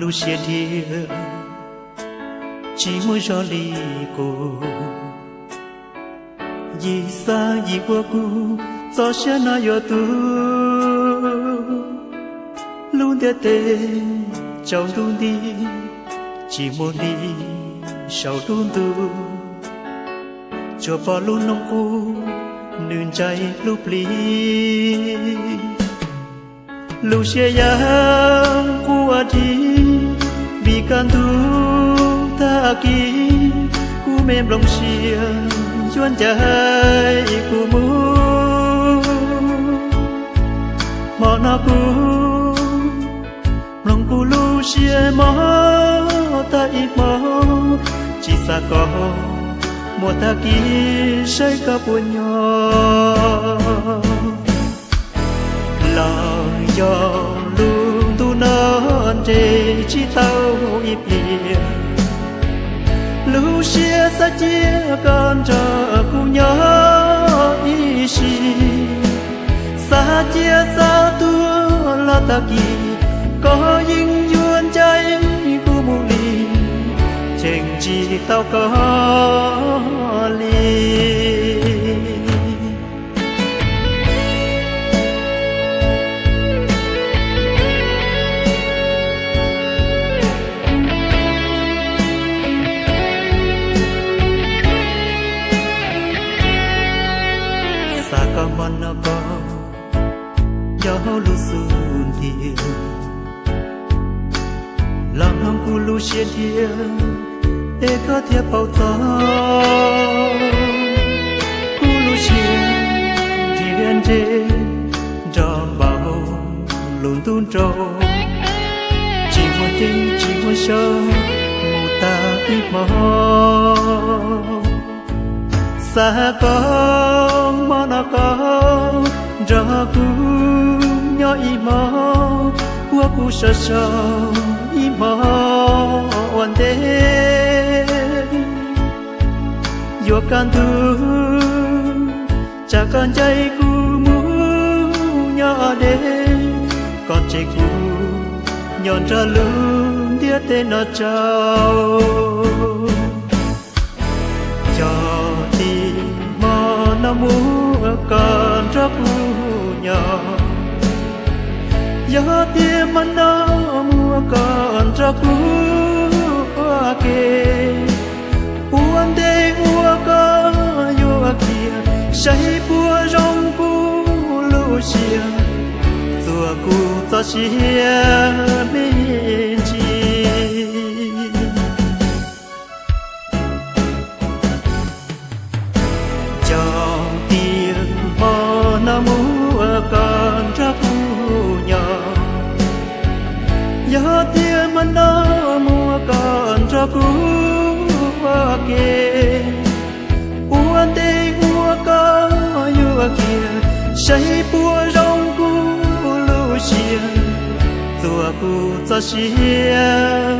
lu xia thiê chỉ mới cho ly cô gì xa gì qua cô gió sẽ nói yo tu luôn để tê trong luôn đi chỉ muốn đi sau luôn tu cho bao luôn nông cô nương trái lúc ly lu xia yang qua đi vì can tu ta kí cu mềm lòng xia chuan trái cu mu mà na cu lòng cu lu xia mò ta ít mò chỉ xa có một ta kí say cả buồn nhỏ lòng cho luôn tu non để chỉ tao ít bia lu xia sa chia con cho cu nhỏ ý xì sa chia sa tua la ta kỳ có dinh duyên trái cu mu li chênh chỉ tao có li con nó có gió lu xuân thiên lòng hông cu lu xuyên thiên để có thiệp bao gió cu lu xuyên thiên trên cho bao lùn tuôn trâu chỉ một tiếng chỉ một sâu một ta ít mơ xa con mà nó có ra cu nhỏ y mơ qua cu sợ sợ y mơ oan đê vô can tu cha con chạy cu mu nhỏ đê con chạy cu nhon ra lưng đĩa tên nó trao nó mua con ra cu nhỏ gió tiêmมันnó mua con ra cu kê uốn đê uốn có yo kia say bùa rong cu lu xia rùa cu cho xia bên chi nó mua con ra cu nhỏ gió tiêmมันnó mua con ra cu kê uốn đê uốn có yo kia say bùa rong cu lu xia rùa cu cho xia